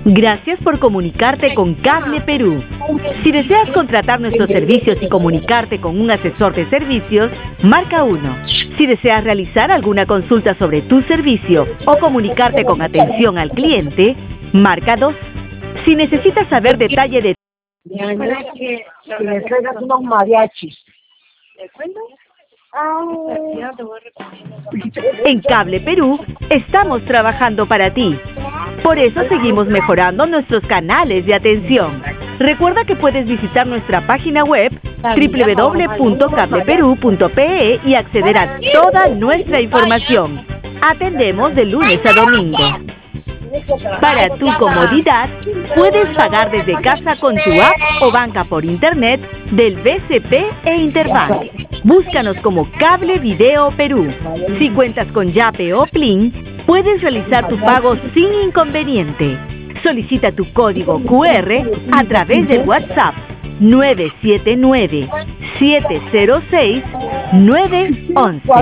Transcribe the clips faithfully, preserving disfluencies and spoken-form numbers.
Gracias por comunicarte con Cable Perú. Si deseas contratar nuestros servicios y comunicarte con un asesor de servicios, marca uno. Si deseas realizar alguna consulta sobre tu servicio o comunicarte con atención al cliente, marca dos. Si necesitas saber detalle de... que si le traigas unos mariachis. ¿De cuándo? En Cable Perú, estamos trabajando para ti. Por eso seguimos mejorando nuestros canales de atención. Recuerda que puedes visitar nuestra página web doble u doble u doble u punto cable perú punto pe e y acceder a toda nuestra información. Atendemos de lunes a domingo. Para tu comodidad, puedes pagar desde casa con tu app o banca por internet del B C P e Interbank. Búscanos como Cable Video Perú. Si cuentas con Yape o Plin, puedes realizar tu pago sin inconveniente. Solicita tu código cu erre a través del WhatsApp nueve siete nueve, siete cero seis, nueve uno uno.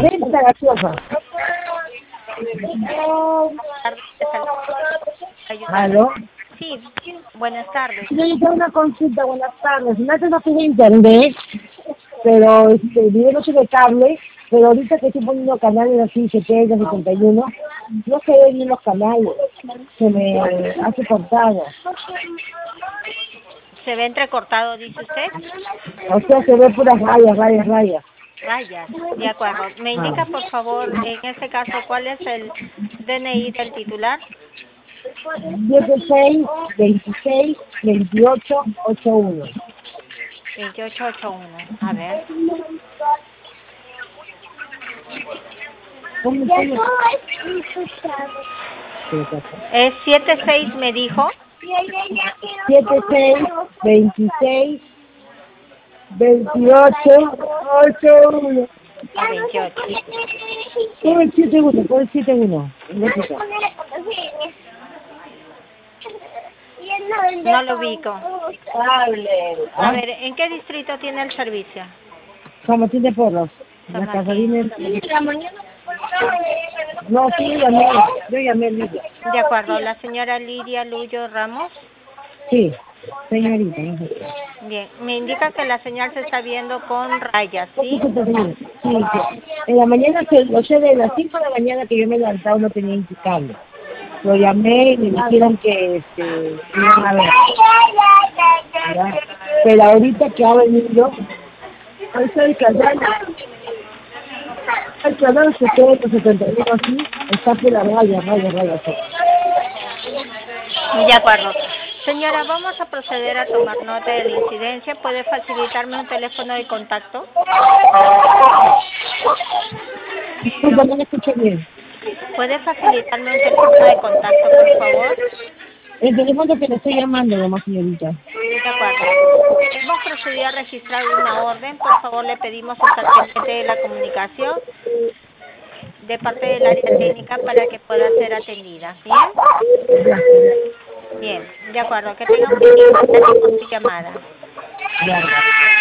¿Aló? Sí, buenas tardes. Yo tengo una consulta, buenas tardes. Antes no tuve internet, pero este, vive noche de cable, pero ahorita que estoy poniendo canales así, setenta, setenta y uno, no se ven bien los canales, se me eh, hace cortado. ¿Se ve entrecortado, dice usted? O sea, se ve puras rayas, rayas, rayas. Rayas, de acuerdo. ¿Me indica, por favor, en este caso, cuál es el D N I del titular? dieciséis, veintiséis, veintiocho, ochenta y uno. veintiocho ochenta y uno, a ver. ¿Es siete seis me dijo? siete seis, veintiséis, veintiocho, ochenta y uno. veintiocho. Pon el setenta y uno, pon el setenta y uno. No lo ubico. A ¿Ah? ver, ¿en qué distrito tiene el servicio? San Martín de Porros. San La Martín. Casalina. No, sí, yo llamé, yo llamé a Lidia. De acuerdo, la señora Lidia Luyo Ramos. Sí, señorita. No sé. Bien, me indica que la señal se está viendo con rayas, ¿sí? Sí, sí. En la mañana, se, o sea, de las cinco de la mañana que yo me he levantado no tenía indicable. Lo llamé y me dijeron que este, iban a ver. ¿Verdad? Pero ahorita que ha venido, ahí está el canal. El canal setenta, setenta y uno así, está por la raya, raya, raya. De acuerdo. Señora, vamos a proceder a tomar nota de la incidencia. ¿Puede facilitarme un teléfono de contacto? Disculpa, no me escucho bien. ¿Puede facilitarme un teléfono de contacto, por favor? El teléfono que le estoy llamando, nomás, señorita. De acuerdo. Hemos procedido a registrar una orden. Por favor, le pedimos estar pendiente de la comunicación de parte del área técnica para que pueda ser atendida. ¿Bien? Bien, de acuerdo. Que tenga un buen día. Gracias por su llamada.